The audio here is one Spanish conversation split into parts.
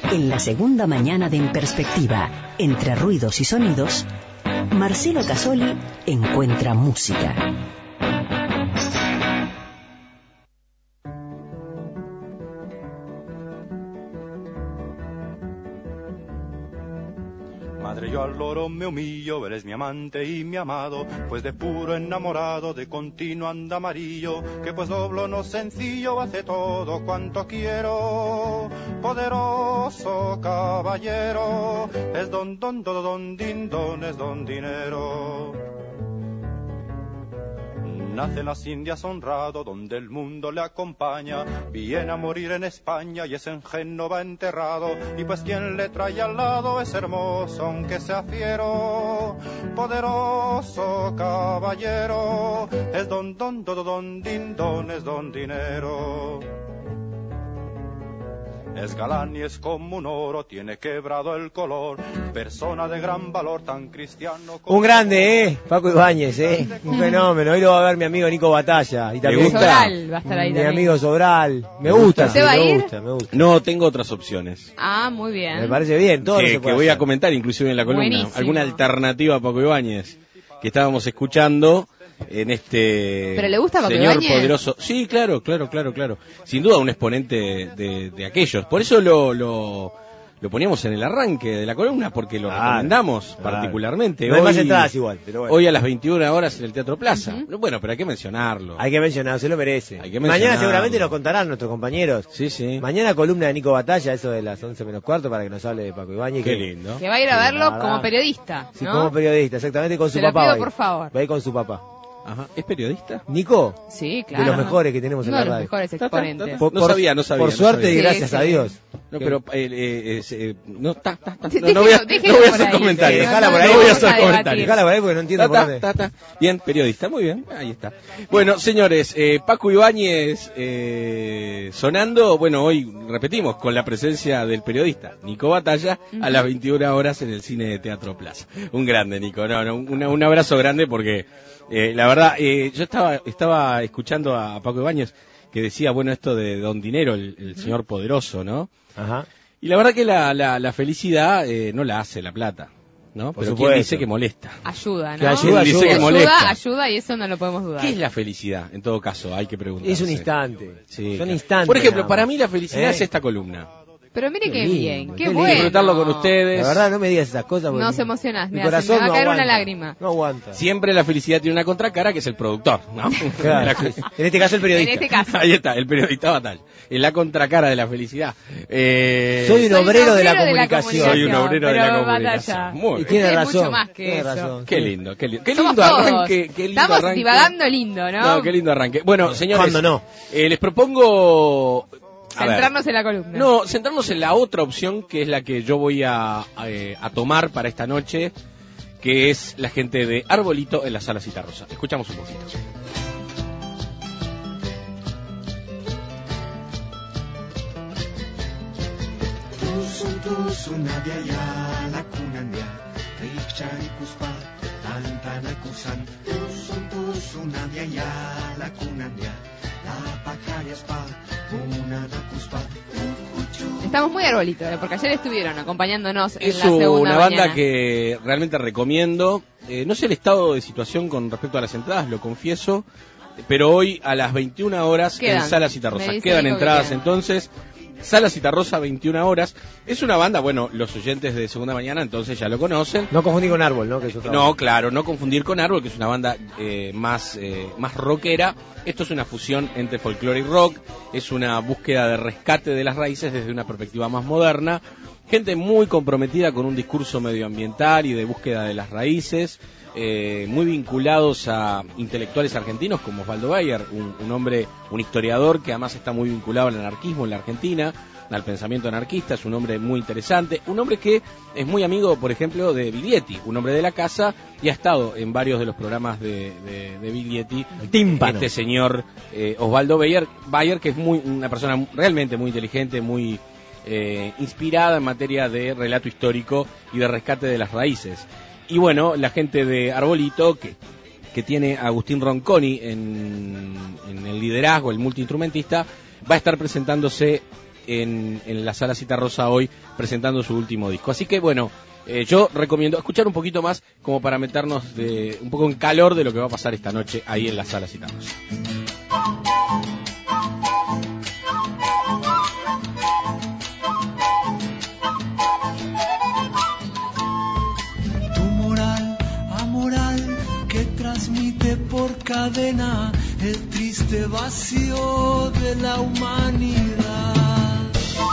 En la segunda mañana de En Perspectiva, entre ruidos y sonidos, Marcelo Casoli encuentra música. Madre, yo al loro me humillo, eres mi amante y mi amado, pues de puro enamorado, de continuo anda amarillo, que pues doblo no sencillo, hace todo cuanto quiero. Poderoso caballero, es don din don, es don dinero. Nace en las Indias honrado, donde el mundo le acompaña, viene a morir en España y es en Génova enterrado, y pues quien le trae al lado es hermoso aunque sea fiero. Poderoso caballero, es don din don, es don dinero. Es galán y es como un oro, tiene quebrado el color, persona de gran valor, tan cristiano como... Un grande, Paco Ibáñez, un fenómeno. Hoy lo va a ver mi amigo Nico Batalla. Y también Sobral va a estar ahí mi también. amigo Sobral. Me gusta, ¿Usted va a ir? me gusta. No, tengo otras opciones. Ah, muy bien. Me parece bien, todo lo se Que puede voy a hacer. comentar inclusive en la columna. Buenísimo. Alguna alternativa a Paco Ibáñez que estábamos escuchando en este ¿Pero le gusta Paco señor Ibáñez? poderoso. Sí, claro. Sin duda un exponente de aquellos. Por eso lo poníamos en el arranque de la columna, porque lo recomendamos particularmente. No hay más Hoy- entradas igual, pero bueno. Hoy a las 21 horas en el Teatro Plaza. Bueno, pero hay que mencionarlo. Hay que mencionarlo, se lo merece. Hay que Mañana mencionarlo. seguramente nos contarán nuestros compañeros. Sí. Mañana columna de Nico Batalla, eso de las 11 menos cuarto, para que nos hable de Paco Ibáñez. Qué lindo. Que va a ir a Sí, verlo nada. como periodista, Sí, ¿no? como periodista, exactamente, con su Se lo papá. pido, va a ir. por favor. Va a ir con su papá. Ajá. ¿Es periodista? ¿Nico? Sí, claro. De los mejores que tenemos en Uno la de los radio. mejores exponentes. No sabía. Por suerte y Sí, gracias sí. a Dios. No, pero no Déjelo- voy a déjelo por hacer ahí. comentarios. Dejala por ahí, No voy a vamos hacer a debatir. comentarios. Dejala por ahí porque no entiendo por dónde. Bien, periodista, muy bien, ahí está. Bueno, señores, Paco Ibáñez sonando, bueno, hoy repetimos, con la presencia del periodista Nico Batalla a las 21 horas en el cine de Teatro Plaza. Un grande, Nico, un abrazo grande porque la verdad, yo estaba escuchando a Paco Ibáñez que decía, bueno, esto de Don Dinero, el señor poderoso, ¿no? Ajá. Y la verdad que la felicidad no la hace la plata, ¿no? Por Pero supuesto. ¿quién dice que molesta? Ayuda, ¿no? Que ayuda, Dice que molesta. Ayuda y eso no lo podemos dudar. ¿Qué es la felicidad? En todo caso, hay que preguntar. Es un instante. Sí, Son claro. instantes. Por ejemplo, nada para más. mí la felicidad ¿Eh? es esta columna. Pero mire qué lindo, bien, qué qué lindo. bueno. Disfrutarlo con ustedes. La verdad, no me digas esas cosas. porque Nos emocionás, mi me corazón va a no caer una aguanta. lágrima. No aguanta. Siempre la felicidad tiene una contracara, que es el productor, ¿no? Claro, La- sí. En este caso, el periodista. En este caso. Ahí está, el periodista Batalla. En la contracara de la felicidad. Soy un obrero de la comunicación. Soy un obrero de la pero comunicación. Batalla. Muy Y bien. tiene Es razón. mucho más que tiene eso. razón. Qué lindo, qué lindo. Qué Somos lindo todos. arranque. Qué lindo Estamos arranque. divagando lindo, ¿no? No, qué lindo arranque. Bueno, señores. ¿Cuándo no? Les propongo... a ver, Centrarnos en la columna. No, centrarnos en la otra opción, que es la que yo voy a tomar para esta noche, que es la gente de Arbolito en la Sala Citarrosa. Escuchamos un poquito. Estamos muy arbolitos, porque ayer estuvieron acompañándonos en Es la segunda una banda mañana. que realmente recomiendo. No sé el estado de situación con respecto a las entradas, lo confieso, pero hoy a las 21 horas Quedan. en Sala Citarrosa. Me dice Quedan Nico que entradas quedan. entonces. Sala Citarrosa, 21 horas. Es una banda, bueno, los oyentes de Segunda Mañana entonces ya lo conocen. No confundir con Árbol, ¿no? Que es otra No, banda. claro, no confundir con Árbol, que es una banda más rockera. Esto es una fusión entre folclore y rock, es una búsqueda de rescate de las raíces desde una perspectiva más moderna. Gente muy comprometida con un discurso medioambiental y de búsqueda de las raíces, muy vinculados a intelectuales argentinos como Osvaldo Bayer, un hombre, un historiador que además está muy vinculado al anarquismo en la Argentina, al pensamiento anarquista. Es un hombre muy interesante, un hombre que es muy amigo, por ejemplo, de Biglietti, un hombre de la casa, y ha estado en varios de los programas de Biglietti. El tímpano. Este señor Osvaldo Bayer, que es una persona realmente muy inteligente, muy inspirada en materia de relato histórico y de rescate de las raíces. Y bueno, la gente de Arbolito, que tiene a Agustín Ronconi en el liderazgo, el multiinstrumentista, va a estar presentándose en la Sala Citarrosa hoy presentando su último disco. Así que bueno, yo recomiendo escuchar un poquito más como para meternos un poco en calor de lo que va a pasar esta noche ahí en la Sala Citarrosa. Transmite por cadena el triste vacío de la humanidad.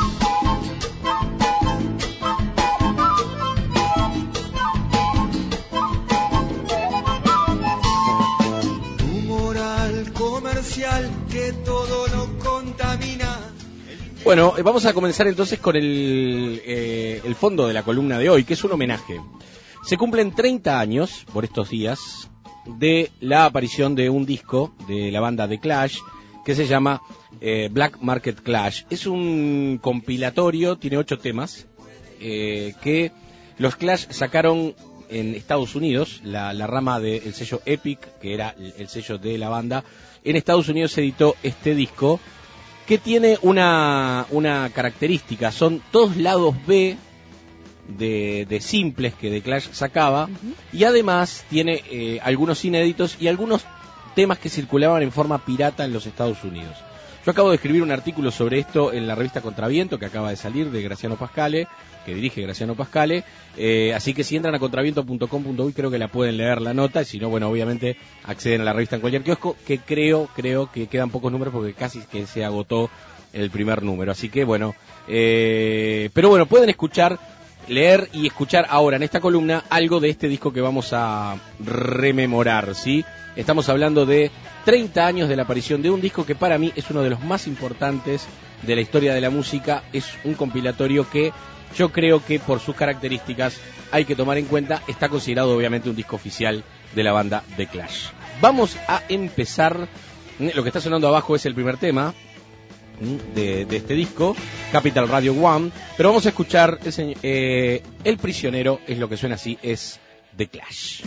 Tu moral comercial que todo lo contamina. Bueno, vamos a comenzar entonces con el fondo de la columna de hoy, que es un homenaje. Se cumplen 30 años por estos días de la aparición de un disco de la banda The Clash que se llama Black Market Clash. Es un compilatorio, tiene 8 temas que los Clash sacaron en Estados Unidos, la rama del sello Epic, que era el sello de la banda. En Estados Unidos se editó este disco que tiene una característica, son todos lados B de simples que The Clash sacaba, y además tiene algunos inéditos y algunos temas que circulaban en forma pirata en los Estados Unidos. Yo acabo de escribir un artículo sobre esto en la revista Contraviento, que acaba de salir, de Graciano Pascale, que dirige Graciano Pascale, así que si entran a contraviento.com.uy creo que la pueden leer la nota, y si no, bueno, obviamente acceden a la revista en cualquier kiosco, que creo que quedan pocos números porque casi que se agotó el primer número, así que bueno, pero bueno, pueden leer y escuchar ahora en esta columna algo de este disco que vamos a rememorar, ¿sí? Estamos hablando de 30 años de la aparición de un disco que para mí es uno de los más importantes de la historia de la música. Es un compilatorio que yo creo que por sus características hay que tomar en cuenta. Está considerado obviamente un disco oficial de la banda The Clash. Vamos a empezar. Lo que está sonando abajo es el primer tema de este disco, Capital Radio One, pero vamos a escuchar El Prisionero, es lo que suena así, es The Clash.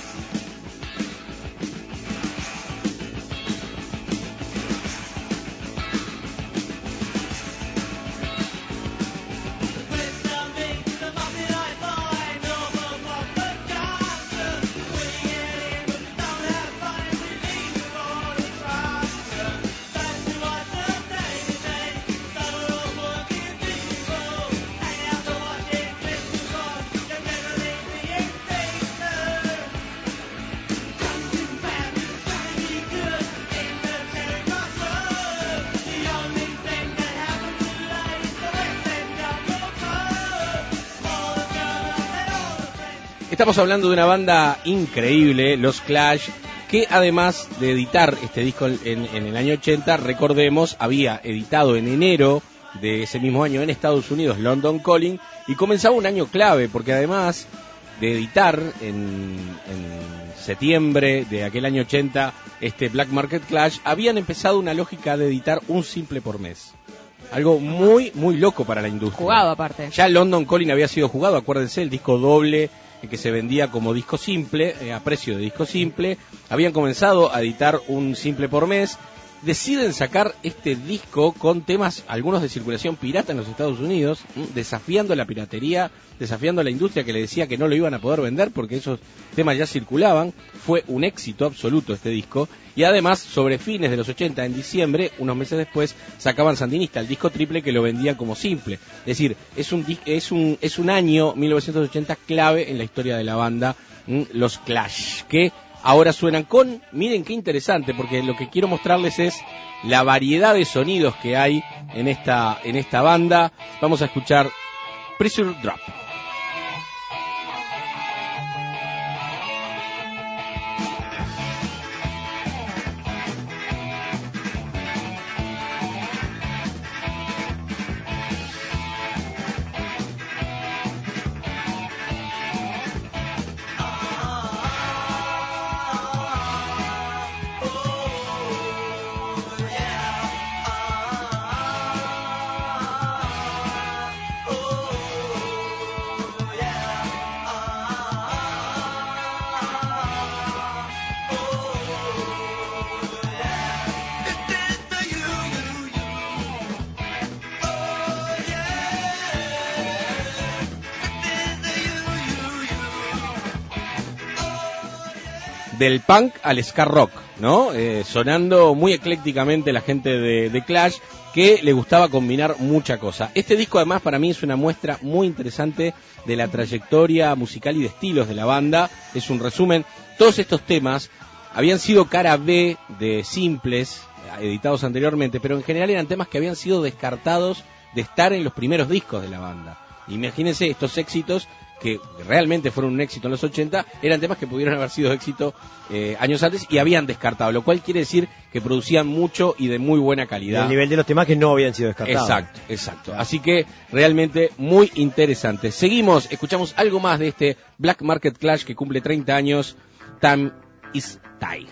Estamos hablando de una banda increíble, los Clash, que además de editar este disco en el año 80, recordemos, había editado en enero de ese mismo año en Estados Unidos London Calling, y comenzaba un año clave, porque además de editar en septiembre de aquel año 80 este Black Market Clash, habían empezado una lógica de editar un simple por mes. Algo muy, muy loco para la industria. Jugado aparte. Ya London Calling había sido jugado, acuérdense, el disco doble que se vendía como disco simple, a precio de disco simple. Habían comenzado a editar un simple por mes. Deciden sacar este disco con temas, algunos de circulación pirata en los Estados Unidos, desafiando la piratería, desafiando a la industria que le decía que no lo iban a poder vender porque esos temas ya circulaban. Fue un éxito absoluto este disco, y además sobre fines de los 80, en diciembre, unos meses después, sacaban Sandinista, el disco triple, que lo vendían como simple. Es decir, es un año 1980 clave en la historia de la banda, los Clash, que ahora suenan con, miren qué interesante, porque lo que quiero mostrarles es la variedad de sonidos que hay en esta banda. Vamos a escuchar Pressure Drop. del punk al ska rock, ¿no? Sonando muy eclécticamente la gente de Clash, que le gustaba combinar mucha cosa. Este disco además para mí es una muestra muy interesante de la trayectoria musical y de estilos de la banda. Es un resumen. Todos estos temas habían sido cara B de simples, editados anteriormente, pero en general eran temas que habían sido descartados de estar en los primeros discos de la banda. Imagínense estos éxitos que realmente fueron un éxito en los 80, eran temas que pudieron haber sido éxito años antes y habían descartado, lo cual quiere decir que producían mucho y de muy buena calidad. El nivel de los temas que no habían sido descartados. Exacto. Así que realmente muy interesante. Seguimos, escuchamos algo más de este Black Market Clash que cumple 30 años, Time is Tight.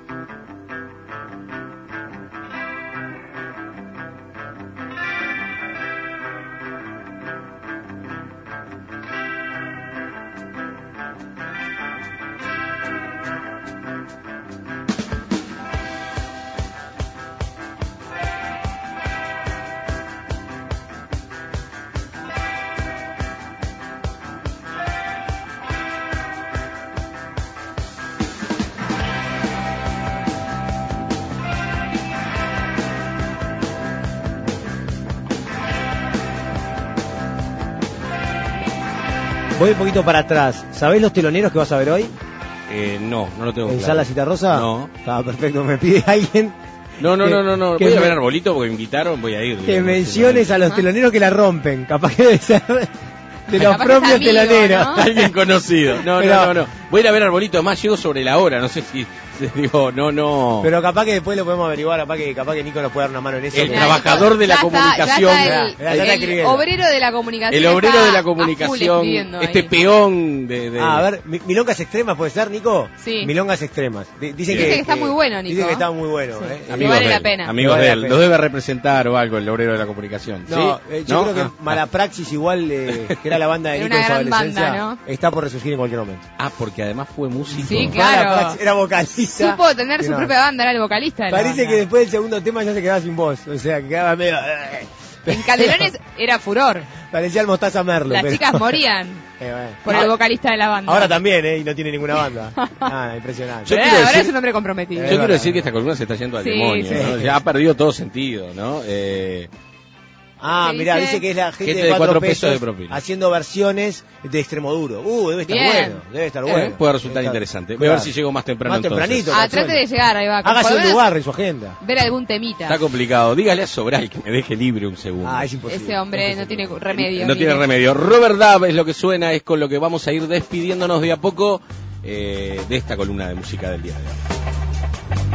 Voy un poquito para atrás. ¿Sabés los teloneros que vas a ver hoy? No lo tengo ¿En claro. Sala Citarrosa? No. Estaba perfecto, me pide alguien. No. Que Voy a ver Arbolito porque me invitaron, voy a ir. Que menciones a los teloneros que la rompen. Capaz que debe ser de los Capaz propios que es amigo, teloneros. ¿no? Alguien conocido. No. Voy a ir a ver Arbolito, además llego sobre la hora, no sé si digo, no. Pero capaz que después lo podemos averiguar, capaz que Nico nos puede dar una mano en eso. El trabajador de la comunicación. El obrero de la comunicación. El obrero está de la a full comunicación, escribiendo este ahí. peón de... A ver, Milongas Extremas, ¿puede ser, Nico? Sí. Milongas Extremas. Dice que está muy bueno, Nico. Dice que está muy bueno. Sí. ¿eh? Que vale la pena. Amigos Vale de la él, pena. lo debe representar o algo el obrero de la comunicación. No, ¿Sí? yo ¿No? creo que Malapraxis igual, que era la banda de Era Nico en su una gran adolescencia, banda, ¿no? está por resurgir en cualquier momento. Porque además fue músico. Sí, claro. Malapraxis era vocalista. Supo tener su No. propia banda, era el vocalista de la Parece banda. que después del segundo tema ya se quedaba sin voz, o sea, que quedaba medio... En Calderones era furor. Parecía el Mostaza Merlo. Las pero- chicas morían bueno. por el vocalista de la banda. Ahora también, y no tiene ninguna banda. Impresionante. Yo Pero quiero ahora decir- es un hombre comprometido. Yo quiero verdad. decir que esta columna se está yendo al Sí, demonio, sí. ¿no? Ya ha perdido todo sentido, ¿no? Ah, ¿Qué mirá, dice? dice que es la gente Gente de de 4 4 pesos pesos de propina. haciendo versiones de extremo duro. Debe estar Bien. bueno, debe estar bueno. Puede resultar Debe estar- interesante. Voy a ver Claro. si llego más temprano Más tempranito. Ah, trate de llegar, ahí va. Hágase Por lo un menos lugar en su agenda. ver algún temita. Está complicado. Dígale a Sobral que me deje libre un segundo. Ah, es imposible. Ese hombre no tiene remedio. No tiene mire. remedio. Robert Dove es lo que suena, es con lo que vamos a ir despidiéndonos de a poco de esta columna de música del día de hoy.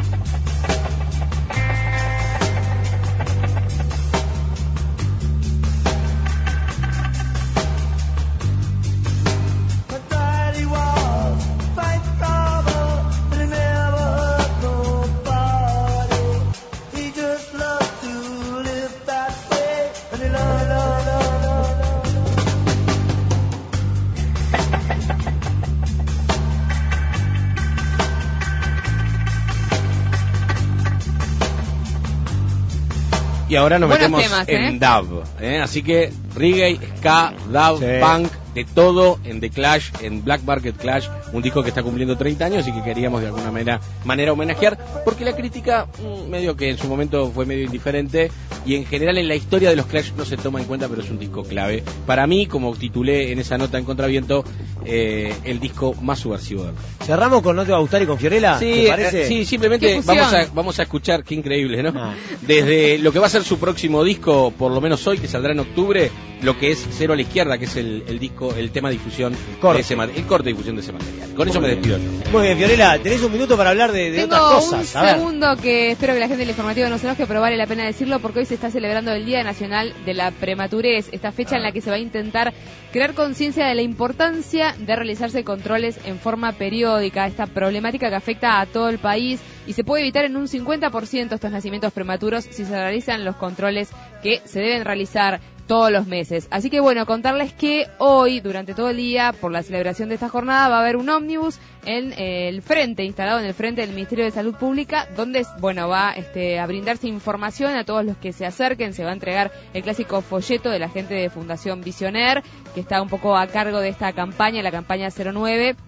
Y ahora nos Buenos metemos temas, en dub, así que reggae, ska, dub, Sí. punk, de todo en The Clash, en Black Market Clash, un disco que está cumpliendo 30 años y que queríamos de alguna manera homenajear, porque la crítica medio que en su momento fue medio indiferente y en general en la historia de los Clash no se toma en cuenta, pero es un disco clave. Para mí, como titulé en esa nota en Contraviento, el disco más subversivo del rock. Cerramos con No te va a gustar y con Fiorella. Sí, ¿te parece? sí, simplemente Qué fusión. vamos a escuchar, qué increíble, ¿no? Ah. Desde lo que va a ser su próximo disco, por lo menos hoy, que saldrá en octubre, lo que es Cero a la Izquierda, que es el disco, el tema de difusión, Corte. de ese el corte de difusión de ese material. Con eso me despido yo. Muy bien, Fiorella, tenés un minuto para hablar de Tengo otras cosas. un A ver. segundo que espero que la gente del informativo no se enoje, pero vale la pena decirlo porque hoy se está celebrando el Día Nacional de la Prematurez, esta fecha en la que se va a intentar crear conciencia de la importancia de realizarse controles en forma periódica, esta problemática que afecta a todo el país y se puede evitar en un 50% estos nacimientos prematuros si se realizan los controles que se deben realizar todos los meses. Así que bueno, contarles que hoy, durante todo el día, por la celebración de esta jornada, va a haber un ómnibus en el frente, instalado en el frente del Ministerio de Salud Pública, donde, bueno, va a brindarse información a todos los que se acerquen. Se va a entregar el clásico folleto de la gente de Fundación Visionaire, que está un poco a cargo de esta campaña, la campaña 09,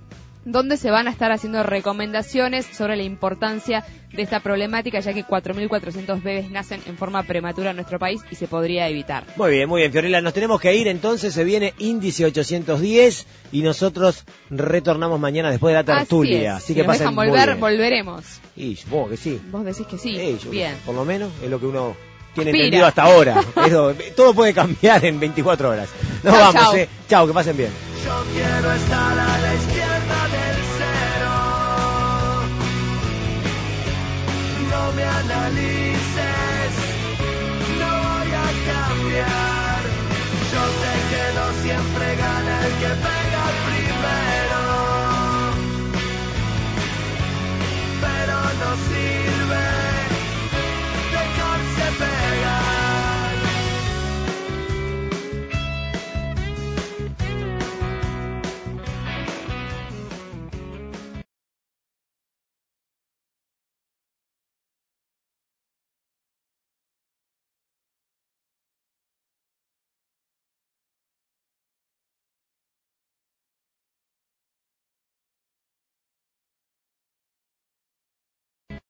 donde se van a estar haciendo recomendaciones sobre la importancia de esta problemática, ya que 4.400 bebés nacen en forma prematura en nuestro país y se podría evitar. Muy bien, Fiorella, nos tenemos que ir entonces, se viene Índice 810 y nosotros retornamos mañana después de la tertulia. Así que si nos pasen dejan muy volver, bien. volveremos. Y supongo que sí. Vos decís que sí, bien. Por lo menos es lo que uno tiene Aspira. entendido hasta ahora. Todo puede cambiar en 24 horas. Nos Chau, vamos, chau. Chau, que pasen bien. Yo quiero estar a la izquierda del cero. No me analices, no voy a cambiar. Yo sé que no siempre gana el que